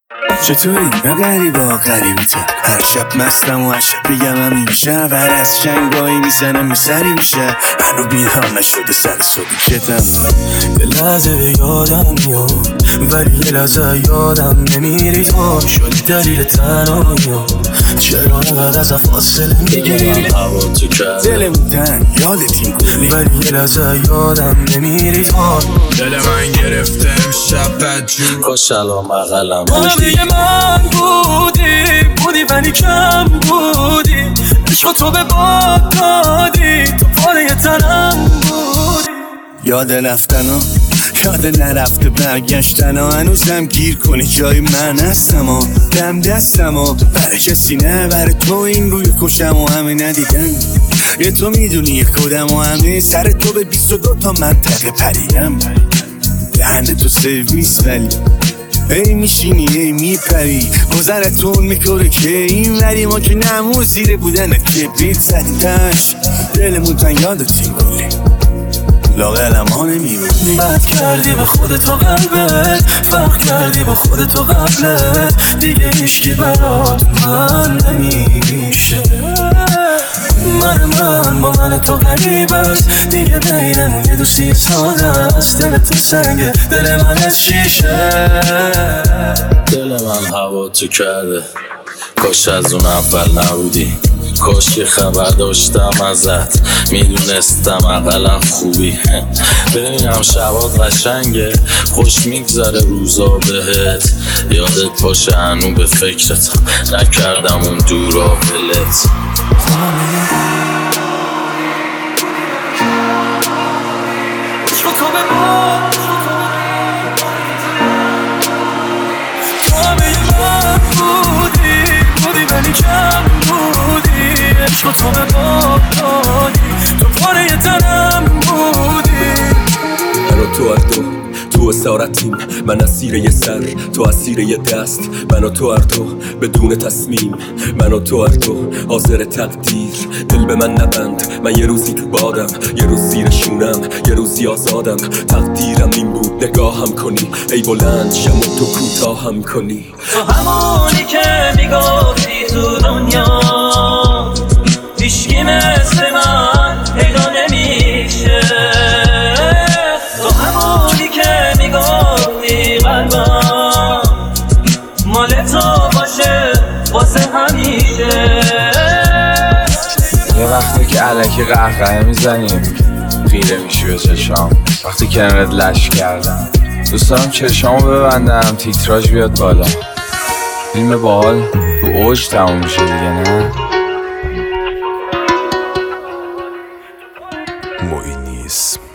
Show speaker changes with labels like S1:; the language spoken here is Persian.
S1: چطوری؟ نه غریبا غریبیتم. هر شب مستم و هر شب بگم همین شب هر از چنگایی میزنم سری میشه هنو بیدار نشده سر صبحیتم. یه لحظه به یادم میاد ولی یه لحظه یادم نمیری تو شدی دلیل تنهاییم. چرا انقدر از فاصله میگیری؟
S2: هوا تو کرده
S1: دلمون تنگ یادتیم کلی ولی یه لحظه یادم نمیری تو.
S3: دل من گرفته امشب بدجور
S2: کاش الان بغلم
S1: دیگه من بودی ولی کم بودی عشق تو به باد دادی تو پاره تنم بودی. یاد رفتن ها یاد نرفته برگشتن ها هنوزم گیر کنی جای من هستم ها دم دستم ها برای کسی نه برای تو این روی کشم و همه ندیدن. یه تو میدونی یه کدم و همه سر تو به 22 تا منطقه پریم. دهن تو سرویس ولی ای میشینی ای میپری گذرتون میکنه که این وری ما که نمو زیر بودن کبریت زدیدش دلمون تن یادتیم کلی لاغلم ها نمیبودی. بد کردی به خودتو قلبت فرق کردی با خودتو قبلت دیگه هیچکی برات من نمیشه. من با من تو غریب است دیگه بینم یه دوستی ساده است. دل تو سنگه دل من از شیشه.
S2: دل من هوا تو کرده کاش از اون اول نبودی کاش یه خبر داشتم ازت میدونستم اقلم خوبی. ببینم شبات قشنگه خوش میگذره روزا بهت یادت باشه هنو به فکرت نکردم اون دورا بلت.
S1: عشق تو به باد دادی تو پاره تنم بودی.
S4: من و تو هر دو تو اسارتیم من اسیر یه سر تو اسیر یه دست. من و تو هر دو بدون تصمیم من و تو هر دو حاضر تقدیر. دل به من نبند من یه روزی تو بادم یه روز زیر شونم یه روزی آزادم. تقدیرم این بود نگاهم کنی ای بلند شم و تو کوتاهم کنی.
S5: تو همونی که میگفتی تو دنیا هیچکی مثل من پیدا نمیشه. تو همونی که میگفتی قلبم مال تو باشه واسه همیشه.
S3: یه وقتی که علکی قهقه میزنیم خیره میشی به چشام وقتی که انقدر لش کردم دوست دارم چشامو ببندم تیتراژ بیاد بالا فیلم باحال تو اوج تموم میشه دیگه نه؟
S6: موینیسم